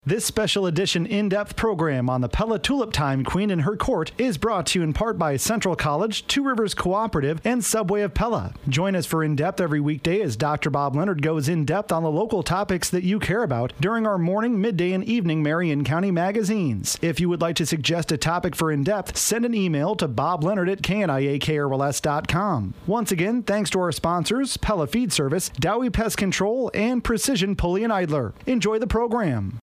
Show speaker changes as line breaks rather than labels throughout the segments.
This special edition in-depth program on the Pella Tulip Time Queen and her court is brought to you in part by Central College, Two Rivers Cooperative, and Subway of Pella. Join us for In-Depth every weekday as Dr. Bob Leonard goes in-depth on the local topics that you care about during our morning, midday, and evening Marion County magazines. If you would like to suggest a topic for In-Depth, send an email to bobleonard@kniakrls.com. Once again, thanks to our sponsors, Pella Feed Service, Dowie Pest Control, and Precision Pulley and Idler. Enjoy the program.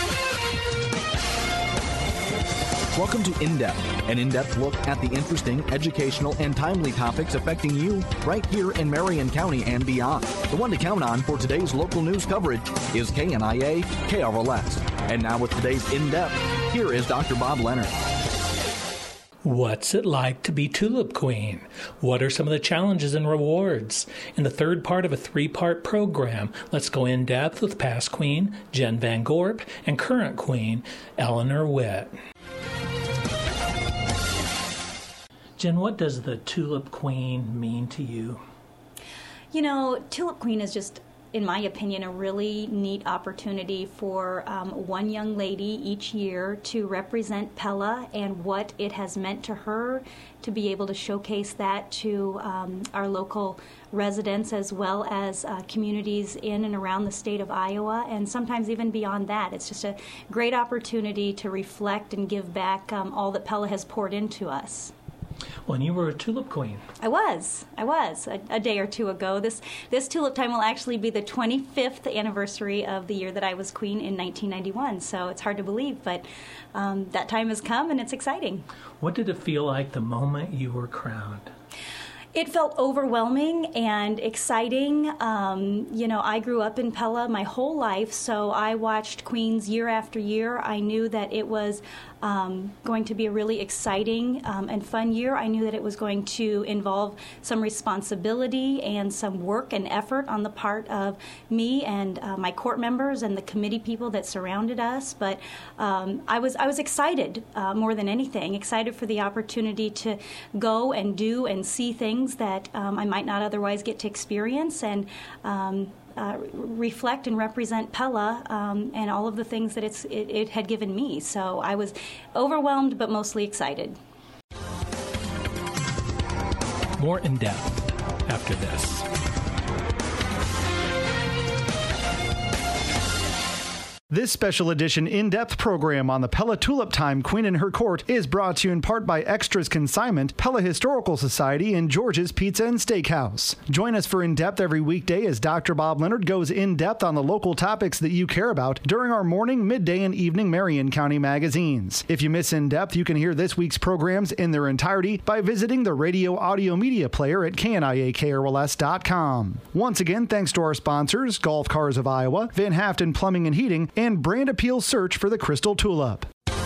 Welcome to In-Depth, an in-depth look at the interesting, educational, and timely topics affecting you right here in Marion County and beyond. The one to count on for today's local news coverage is KNIA KRLS. And now with today's In-Depth, here is Dr. Bob Leonard.
What's it like to be Tulip Queen? What are some of the challenges and rewards? In the third part of a three-part program, let's go in depth with past Queen Jen Van Gorp and current Queen Eleanor Witt. Jen, what does the Tulip Queen mean to you?
You know, Tulip Queen is just, in my opinion, a really neat opportunity for one young lady each year to represent Pella and what it has meant to her, to be able to showcase that to our local residents as well as communities in and around the state of Iowa, and sometimes even beyond that. It's just a great opportunity to reflect and give back all that Pella has poured into us.
Well, and you were a Tulip Queen.
I was a day or two ago. This Tulip Time will actually be the 25th anniversary of the year that I was Queen in 1991, so it's hard to believe, but that time has come and it's exciting.
What did it feel like the moment you were crowned?
It felt overwhelming and exciting. I grew up in Pella my whole life, so I watched Queens year after year. I knew that it was going to be a really exciting and fun year. I knew that it was going to involve some responsibility and some work and effort on the part of me and my court members and the committee people that surrounded us. But I was excited more than anything, excited for the opportunity to go and do and see things that I might not otherwise get to experience, and reflect and represent Pella and all of the things that it had given me. So I was overwhelmed, but mostly excited.
More in depth after this.
This special edition in-depth program on the Pella Tulip Time Queen and her court is brought to you in part by Extras Consignment, Pella Historical Society, and George's Pizza and Steakhouse. Join us for In-Depth every weekday as Dr. Bob Leonard goes in-depth on the local topics that you care about during our morning, midday, and evening Marion County magazines. If you miss In-Depth, you can hear this week's programs in their entirety by visiting the radio audio media player at KNIAKRLS.com. Once again, thanks to our sponsors, Golf Cars of Iowa, Van Haften Plumbing and Heating, and Brand Appeal Search for the Crystal Tulip.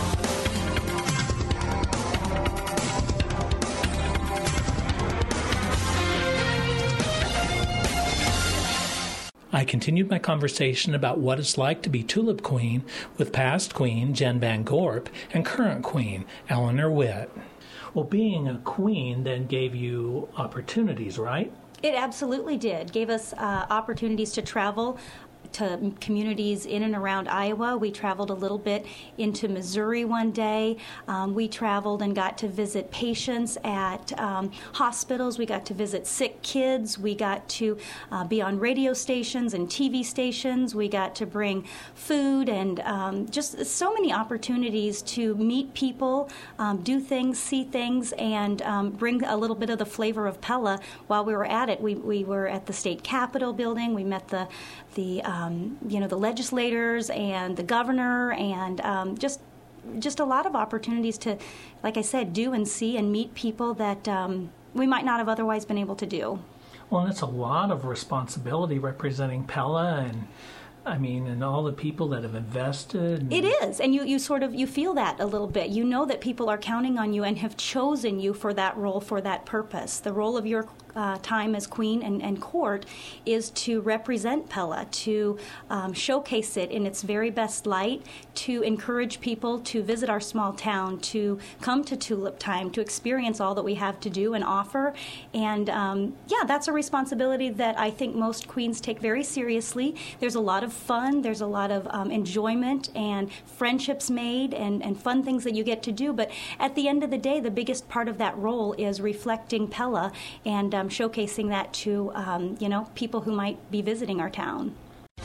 I continued my conversation about what it's like to be Tulip Queen with past Queen Jen Van Gorp and current Queen Eleanor Witt. Well, being a queen then gave you opportunities, right?
It absolutely did. Gave us opportunities to travel to communities in and around Iowa. We traveled a little bit into Missouri one day. We traveled and got to visit patients at hospitals. We got to visit sick kids. We got to be on radio stations and TV stations. We got to bring food and just so many opportunities to meet people, do things, see things, and bring a little bit of the flavor of Pella while we were at it. We were at the state capitol building. We met the legislators and the governor, and just a lot of opportunities to, like I said, do and see and meet people that we might not have otherwise been able to do.
Well, and it's a lot of responsibility representing Pella and all the people that have invested.
It is, and you feel that a little bit. You know that people are counting on you and have chosen you for that role, for that purpose. The role of your time as queen and court is to represent Pella, to showcase it in its very best light, to encourage people to visit our small town, to come to Tulip Time, to experience all that we have to do and offer. And that's a responsibility that I think most queens take very seriously. There's a lot of fun, there's a lot of enjoyment and friendships made and fun things that you get to do. But at the end of the day, the biggest part of that role is reflecting Pella and showcasing that to people who might be visiting our town.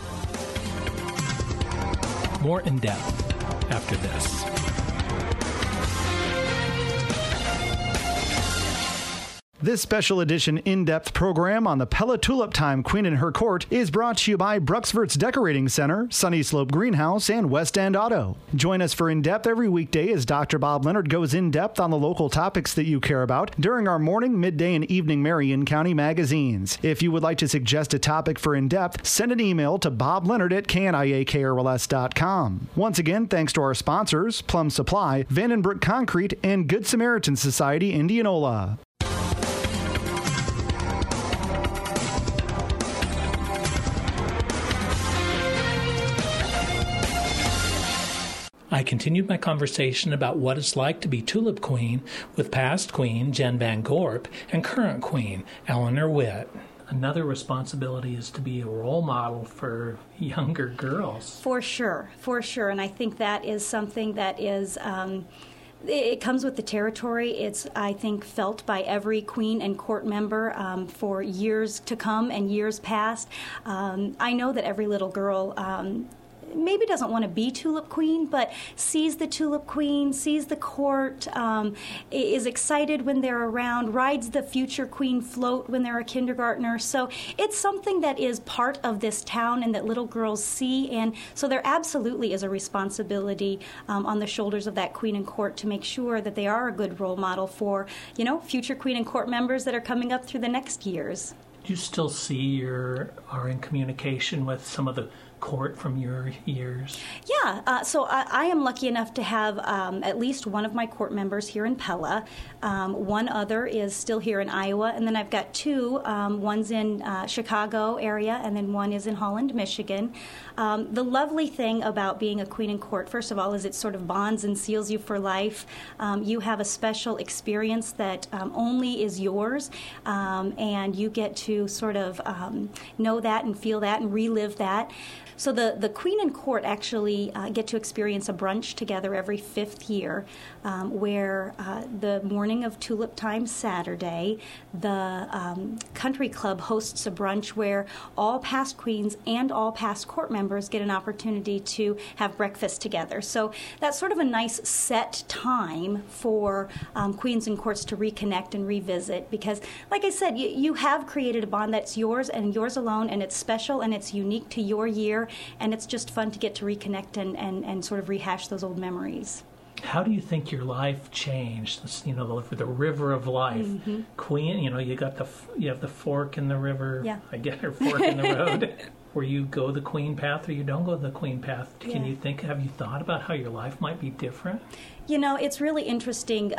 More in depth after this.
This special edition in-depth program on the Pella Tulip Time Queen and Her Court is brought to you by Bruxvert's Decorating Center, Sunny Slope Greenhouse, and West End Auto. Join us for In-Depth every weekday as Dr. Bob Leonard goes in-depth on the local topics that you care about during our morning, midday, and evening Marion County magazines. If you would like to suggest a topic for In-Depth, send an email to bobleonard@kniakrls.com. Once again, thanks to our sponsors, Plum Supply, Vandenbroek Concrete, and Good Samaritan Society, Indianola.
I continued my conversation about what it's like to be Tulip Queen with past Queen Jen Van Gorp and current Queen Eleanor Witt. Another responsibility is to be a role model for younger girls.
For sure. And I think that is something that is... it comes with the territory. It's, I think, felt by every queen and court member for years to come and years past. I know that every little girl... maybe doesn't want to be Tulip Queen, but sees the Tulip Queen, sees the court, is excited when they're around, rides the future Queen float when they're a kindergartner. So it's something that is part of this town and that little girls see. And so there absolutely is a responsibility on the shoulders of that Queen and court to make sure that they are a good role model for, future Queen and court members that are coming up through the next years.
Do you still see or are in communication with some of the court from your years?
Yeah, so I am lucky enough to have at least one of my court members here in Pella. One other is still here in Iowa, and then I've got two. One's in Chicago area, and then one is in Holland, Michigan. The lovely thing about being a queen in court, first of all, is it sort of bonds and seals you for life. You have a special experience that only is yours, and you get to sort of know that and feel that and relive that. So the Queen and Court actually get to experience a brunch together every 5th year, where the morning of Tulip Time Saturday, the country club hosts a brunch where all past queens and all past court members get an opportunity to have breakfast together. So that's sort of a nice set time for queens and courts to reconnect and revisit, because, like I said, you have created a bond that's yours and yours alone, and it's special and it's unique to your year. And it's just fun to get to reconnect and sort of rehash those old memories.
How do you think your life changed? The river of life. Mm-hmm. Queen, you have the fork in the river.
Yeah.
I get her fork in the road. Where you go the queen path or you don't go the queen path. Have you thought about how your life might be different?
It's really interesting.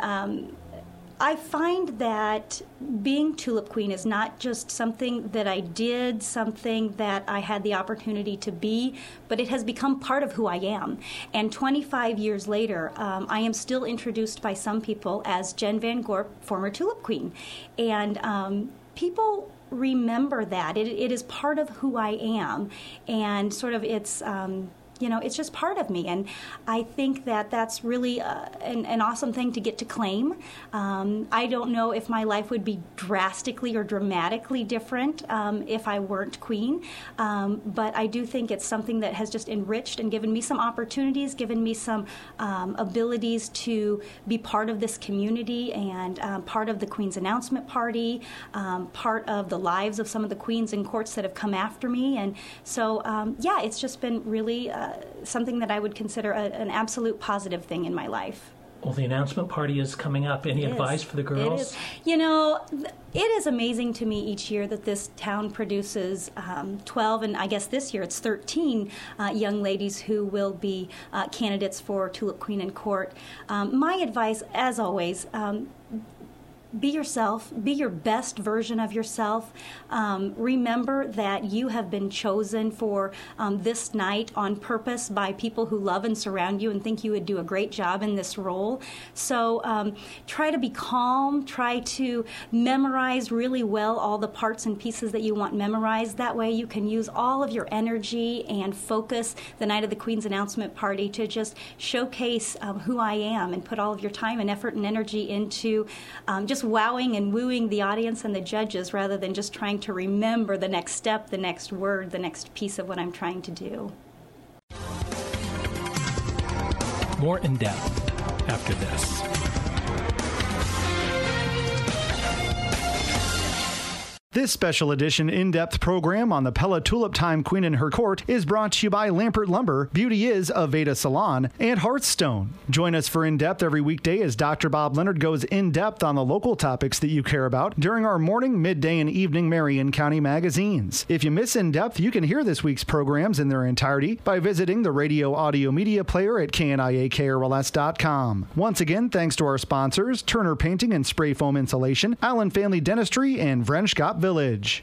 I find that being Tulip Queen is not just something that I did, something that I had the opportunity to be, but it has become part of who I am. And 25 years later, I am still introduced by some people as Jen Van Gorp, former Tulip Queen. And people remember that. It is part of who I am. And sort of it's just part of me. And I think that that's really an awesome thing to get to claim. I don't know if my life would be drastically or dramatically different if I weren't queen. But I do think it's something that has just enriched and given me some opportunities, given me some abilities to be part of this community and part of the Queen's Announcement Party, part of the lives of some of the queens and courts that have come after me. And so, it's just been really something that I would consider an absolute positive thing in my life.
Well, the announcement party is coming up. Any advice for the girls?
It is amazing to me each year that this town produces 12, and I guess this year it's 13 young ladies who will be candidates for Tulip Queen and Court. My advice, as always, be yourself, be your best version of yourself. Remember that you have been chosen for this night on purpose by people who love and surround you and think you would do a great job in this role. So try to be calm, try to memorize really well all the parts and pieces that you want memorized. That way you can use all of your energy and focus the night of the Queen's announcement party to just showcase who I am and put all of your time and effort and energy into just wowing and wooing the audience and the judges rather than just trying to remember the next step, the next word, the next piece of what I'm trying to do.
More in depth after this.
This special edition in-depth program on the Pella Tulip Time Queen and Her Court is brought to you by Lampert Lumber, Beauty is Aveda Salon, and Hearthstone. Join us for In-Depth every weekday as Dr. Bob Leonard goes in-depth on the local topics that you care about during our morning, midday, and evening Marion County magazines. If you miss In-Depth, you can hear this week's programs in their entirety by visiting the radio audio media player at kniakrls.com. Once again, thanks to our sponsors, Turner Painting and Spray Foam Insulation, Allen Family Dentistry, and Vrenschkop Village.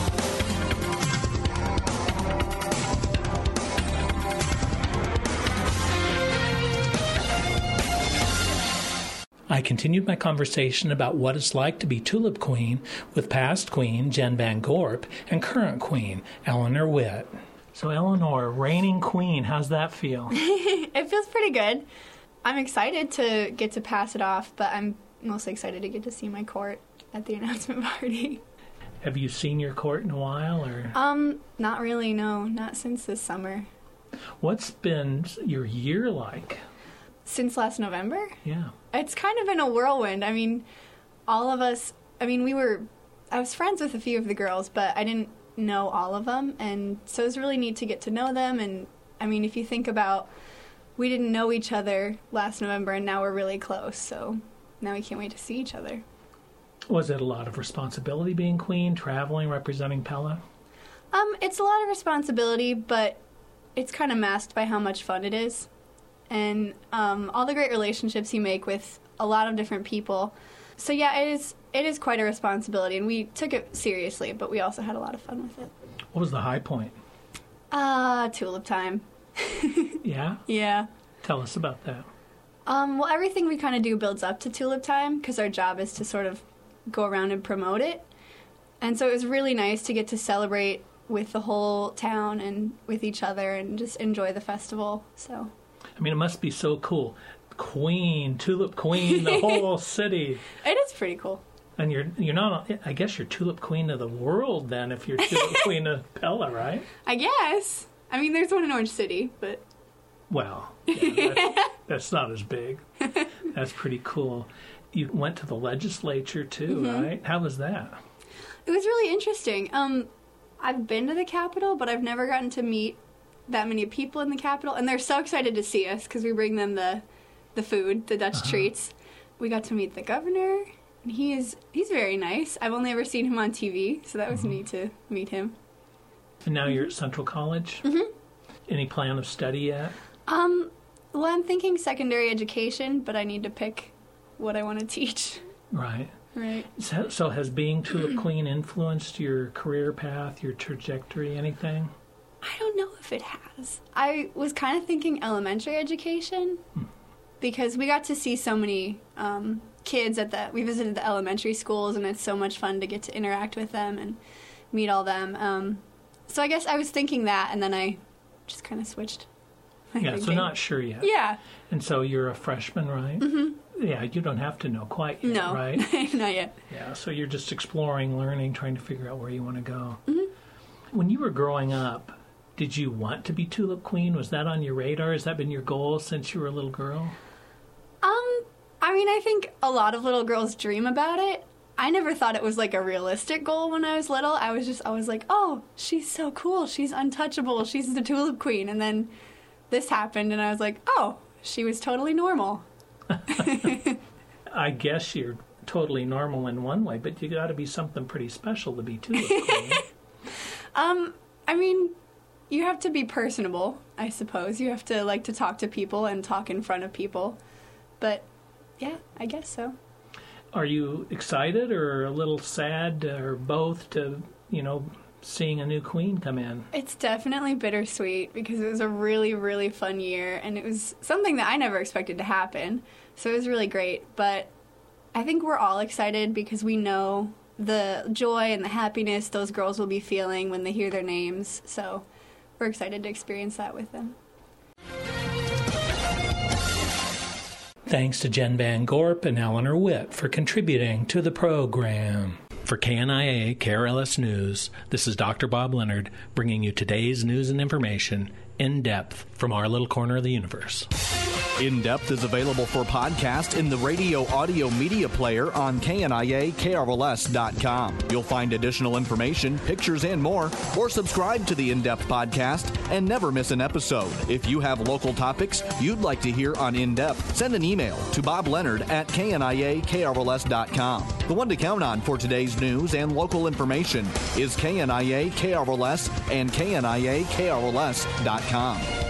I continued my conversation about what it's like to be Tulip Queen with past Queen Jen Van Gorp and current Queen Eleanor Witt. So Eleanor, reigning Queen, how's that feel?
It feels pretty good. I'm excited to get to pass it off, but I'm mostly excited to get to see my court at the announcement party.
Have you seen your court in a while, or?
Not really, no. Not since this summer.
What's been your year like?
Since last November?
Yeah.
It's kind of been a whirlwind. I mean, all of us, I was friends with a few of the girls, but I didn't know all of them, and so it was really neat to get to know them, and I mean, if you think about, we didn't know each other last November, and now we're really close, so now we can't wait to see each other.
Was it a lot of responsibility being queen, traveling, representing Pella?
It's a lot of responsibility, but it's kind of masked by how much fun it is. And all the great relationships you make with a lot of different people. So yeah, it is quite a responsibility, and we took it seriously, but we also had a lot of fun with it.
What was the high point?
Tulip time.
Yeah?
Yeah.
Tell us about that.
Well, everything we kind of do builds up to Tulip time, because our job is to sort of go around and promote it. And so it was really nice to get to celebrate with the whole town and with each other and just enjoy the festival. So,
I mean, it must be so cool. Queen, Tulip Queen, the whole city.
It is pretty cool.
And you're not, I guess you're Tulip Queen of the world then, if you're Tulip Queen of Pella, right?
I guess. I mean, there's one in Orange City, but...
Well, yeah, that's not as big. That's pretty cool. You went to the legislature too, right? How was that?
It was really interesting. I've been to the Capitol, but I've never gotten to meet that many people in the Capitol, and they're so excited to see us because we bring them the food, the Dutch treats. We got to meet the governor, and he's very nice. I've only ever seen him on TV, so that was neat to meet him.
And now you're at Central College? Any plan of study yet?
Well, I'm thinking secondary education, but I need to pick what I want to teach.
Right.
Right.
So has being Tulip Queen influenced your career path, your trajectory, anything?
I don't know if it has. I was kind of thinking elementary education because we got to see so many kids we visited the elementary schools, and it's so much fun to get to interact with them and meet all them. So I guess I was thinking that, and then I just kind of switched.
Yeah, so not sure yet.
Yeah.
And so you're a freshman, right? Mm-hmm. Yeah, you don't have to know quite yet,
no,
right?
Not yet.
Yeah, so you're just exploring, learning, trying to figure out where you want to go. When you were growing up, did you want to be Tulip Queen? Was that on your radar? Has that been your goal since you were a little girl?
I mean, I think a lot of little girls dream about it. I never thought it was like a realistic goal when I was little. I was like, oh, she's so cool. She's untouchable. She's the Tulip Queen. And then this happened, and I was like, oh, she was totally normal.
I guess you're totally normal in one way, but you got to be something pretty special to be Tulip Queen.
I mean, you have to be personable, I suppose. You have to like to talk to people and talk in front of people. But, yeah, I guess so.
Are you excited or a little sad or both to, seeing a new queen come in?
It's definitely bittersweet because it was a really, really fun year, and it was something that I never expected to happen. So it was really great. But I think we're all excited because we know the joy and the happiness those girls will be feeling when they hear their names. So we're excited to experience that with them.
Thanks to Jen Van Gorp and Eleanor Witt for contributing to the program. For KNIA KRLS News, this is Dr. Bob Leonard bringing you today's news and information in depth from our little corner of the universe.
In Depth is available for podcast in the radio audio media player on KNIA-KRLS.com. You'll find additional information, pictures, and more, or subscribe to the In Depth podcast and never miss an episode. If you have local topics you'd like to hear on In Depth, send an email to bobleonard@KNIA-KRLS.com. The one to count on for today's news and local information is KNIA-KRLS and KNIA-KRLS.com.